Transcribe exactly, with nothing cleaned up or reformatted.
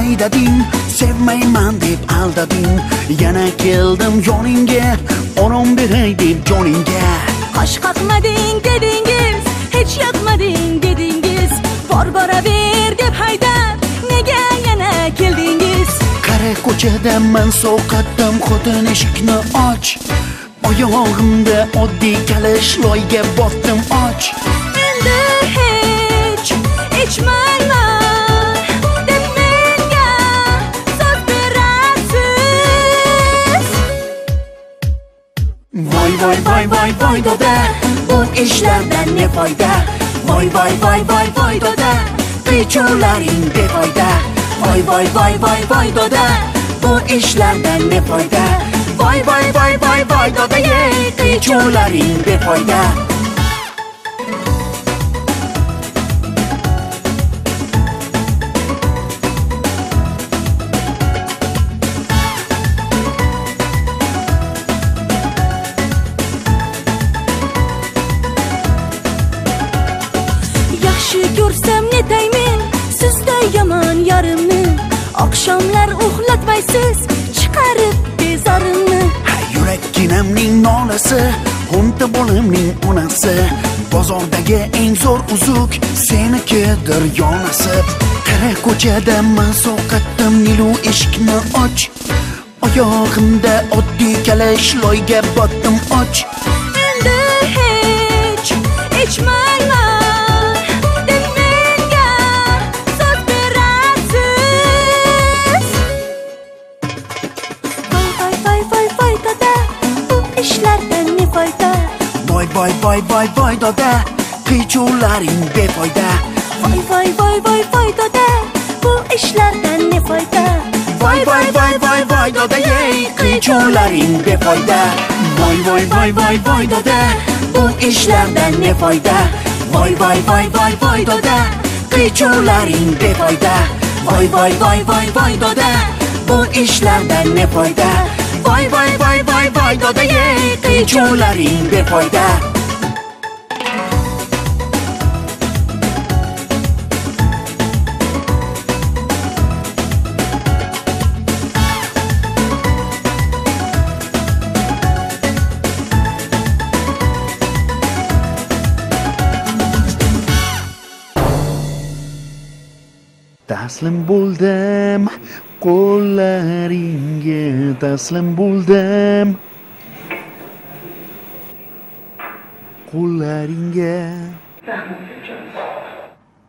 haydading, sevmayman deb aldading. Yana keldim yoningga, orom beray deb joningga. Qosh qoqmading dedingiz, hech yoqmading dedingiz. Bor boraver deb haydab, nega yana keldingiz? Qara ko'chada men sovqatdim, xotin eshikni och. Oyog'imda oddiy kalish loyga botdim och. Endi hech ichmayman deb menga so'z berasiz. Voy voy voy voy voy doda, bu ishlardan ne foyda? Voy voy voy voy voy doda, qichuvlaring befoyda. Voy voy voy voy voy doda, bu ishlardan ne foyda? Voy voy voy voy voy doda, yey qichuvlaring befoyda. Yaxshi ko'rsam netaymen sizda yomon yarimni. Oqshomlar uxlatmaysiz, chiqarib bezarimni. Yurakkinamning nolasi, o'nta bolamning onasi. Bozordagi eng zo'r uzuk senikidir yonasib. Qara ko'chada men sovqatdim, nilu eshikni och. Oyog'imda oddiy kalish loyga botdim och. Endi hech ichmayman deb menga so'z berasiz. Voy voy voy voy voy doda, bu ishlardan ne foyda? Voy voy voy voy voy doda, qichuvlaring befoyda. Voy voy voy voy voy doda, bu ishlardan ne foyda? Voy voy voy voy voy doda, yey qichuvlaring befoyda. Voy voy voy voy voy doda, bu ishlardan ne foyda? Voy voy voy voy voy doda, qichuvlaring befoyda. Voy voy voy voy voy doda, bu ishlardan ne foyda? Voy voy voy voy voy doda, yey qichuvlaring befoyda. Taslim bo'ldim, qo'llaringga taslim bo'ldim. Qo'llaringga.